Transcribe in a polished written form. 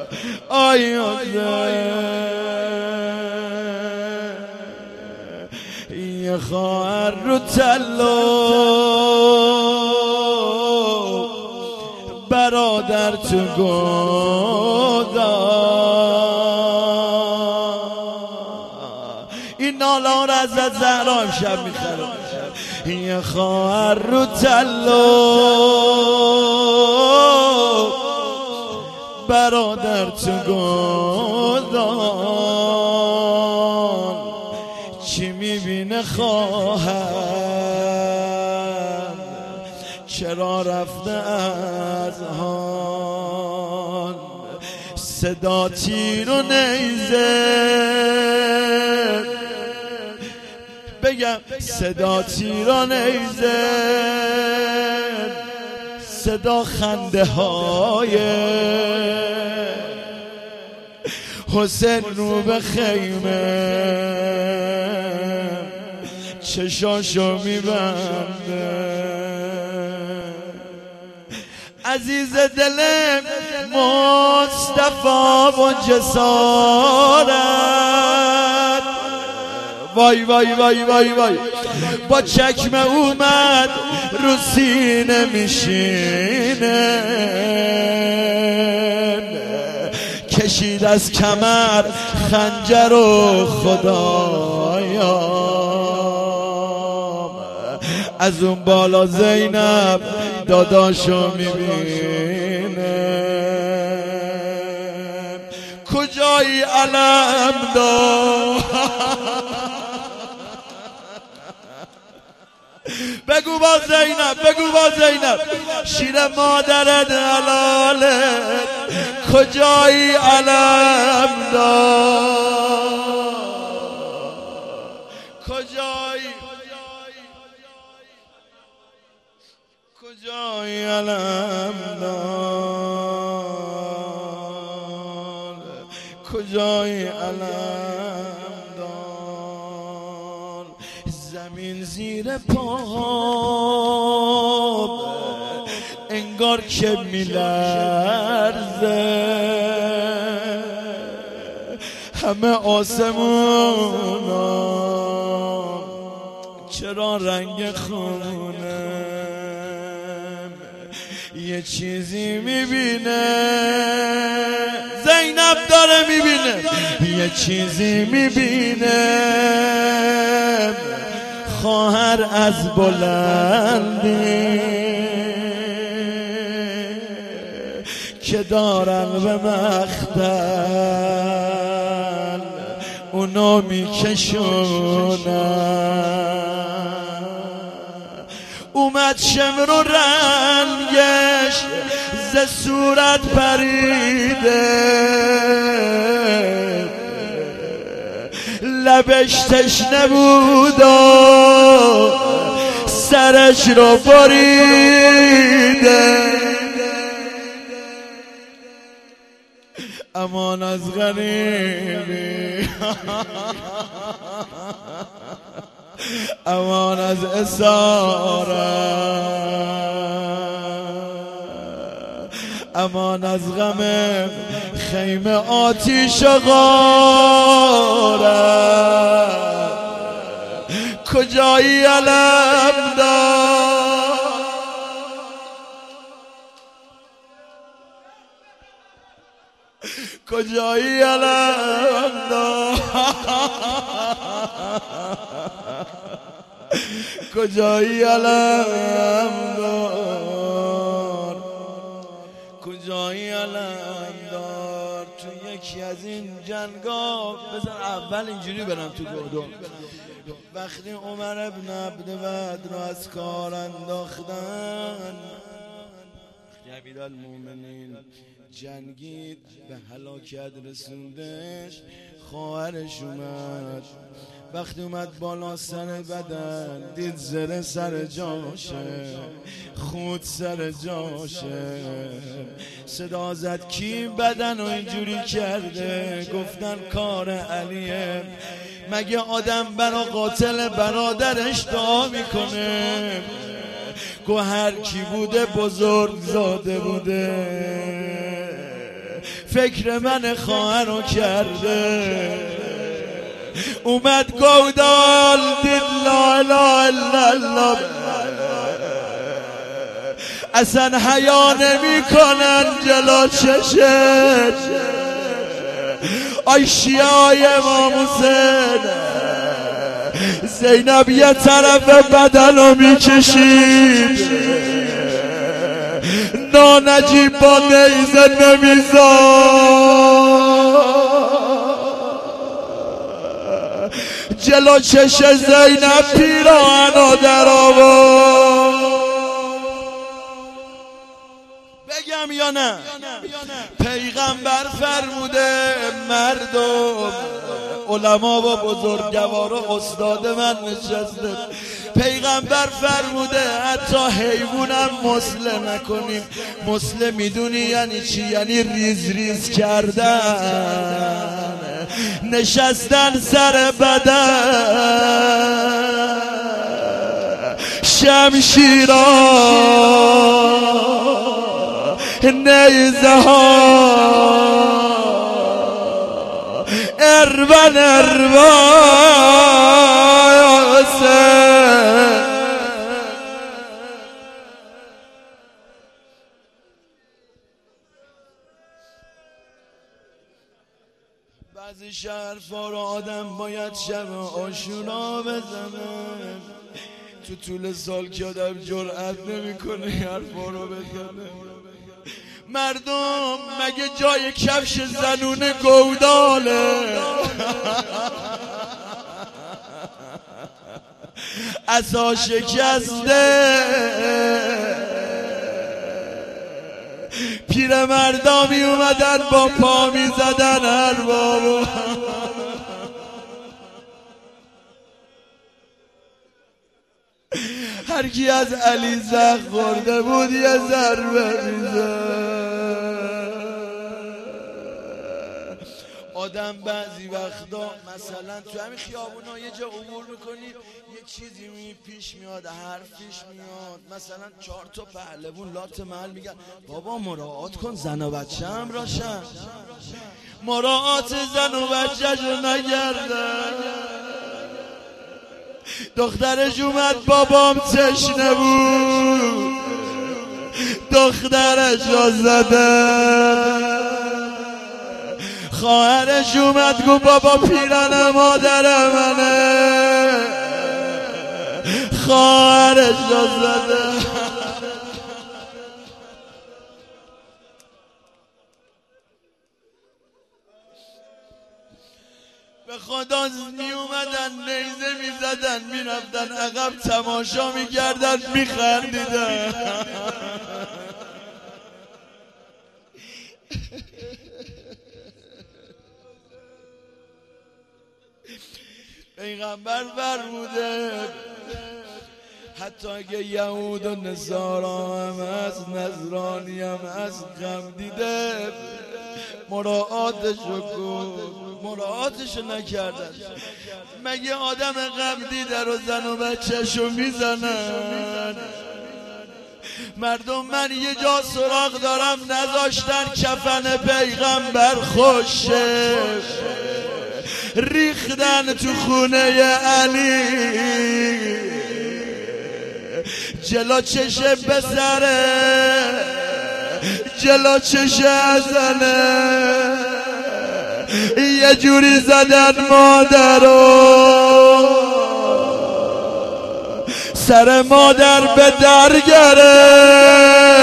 آی یه خواهر رو تلو برادر تو گودا این ناله رو از زهرا امشب میخرم یه خواهر رو تلو برادر تو گودان چی میبینه خواهر چرا رفته از حال صدا تیر و نیزه بگم صدا تیر و نیزه صدا خنده های حسین رو به خیمه چشاشو میبنده عزیز دلم مصطفی و جسارت وای وای وای وای وای با چکمه اومد رو سینه میشینه کشید از کمر خنجر و خدایا از اون بالا زینب داداشو میبینه کجایی علم دار بگو با زینب بگو با زینب شیر مادرت حلاله کجایی علم دار کجایی کجایی علم دار کجایی علم دار زمین زیر پاهم انگار که میلرزه همه آسمونا چرا رنگ خونم یه چیزی میبینه زینب داره میبینه یه چیزی میبینه خواهر از بلندی که دارن به مختل اونو میکشونن اومد شمر و رنگش ز صورت پریده لبش تشنه بود و سرش رو بریده امان از غریبی امان از اسارت امان از غم خیمه آتیش و غارت کجایی علم دار کجایی علم دار کجایی علم دار کجایی علم دار تو یکی از این جنگا بذار اول اینجوری برم تو گردون وقتی عمر ابن عبدود رو از کار انداختن امیرالمومنین جنگید به هلاکت رسوندش خواهرش اومد وقتی اومد بالا سر بدن دید زره سر جاشه خود سر جاشه صدا زد کی بدن رو اینجوری کرده گفتن کار علیه مگه آدم برا قاتل برادرش دعا میکنه گو هر کی بوده بزرگ زاده بوده فکر من خواهر رو کرده. اومد گودال دید لا اله الا الله، اصلا حیا نمی کنن جلو چشت. آی شیعای امام حسین، زینب یه طرف بدن رو می کشید، نانجیب با نیزه نمیزاد، جلو چش زینب پیراهنو در آورد. بگم یا نه؟ پیغمبر فرموده مردم، علما و بزرگوار و استاد من نشسته، پیغمبر فرموده حتی حیوانم مسله نکنیم. مسله میدونی یعنی چی؟ یعنی ریز ریز کردن، نشستن سر بدن، شمشیرا نیزه ها اربن بعضی حرفا رو آدم باید شب آشونا بزنه. تو طول سال که آدم جرأت نمیکنه حرفا رو بزنه. مردم مگه جای کفش زنونه گوداله؟ عصا شکسته، پیر مردا می اومدن با پا می زدن اربابو. هر کی از علی زخم خورده بود یه ضربه میزد. آدم بعضی وقتا مثلا تو همین خیابونا یه جا عبور میکنی، یه چیزی پیش میاد، حرفیش میاد، مثلا 4 تا پهلوون لات محل میگن بابا مراعات کن زن و بچه هم راشن. مراعات زن و بچه جو نگردن. دخترش اومد بابام تشنه بود، دخترش را زده. خواهرش اومد گفت بابا پیرن مادر منه، خواهرش را زده. به خدا می اومدن نیزه می زدن، می رفتن عقب تماشا می کردن، می خندیدن. پیغمبر فرموده حتی اگه یهود و نصارا هم هست، نصرانی هم هست، غم دیده مراعاتشو کن. مراعاتشو نکردن. مگه آدم غم دیده رو زن و بچهشو میزنن؟ مردم من یه جا سراغ دارم نذاشتن کفن پیغمبر خوشه، ریختن تو خونه علی، جلو چش پسره، جلو چش حسنه، یه جوری زدن مادرو، سر مادر به در گره.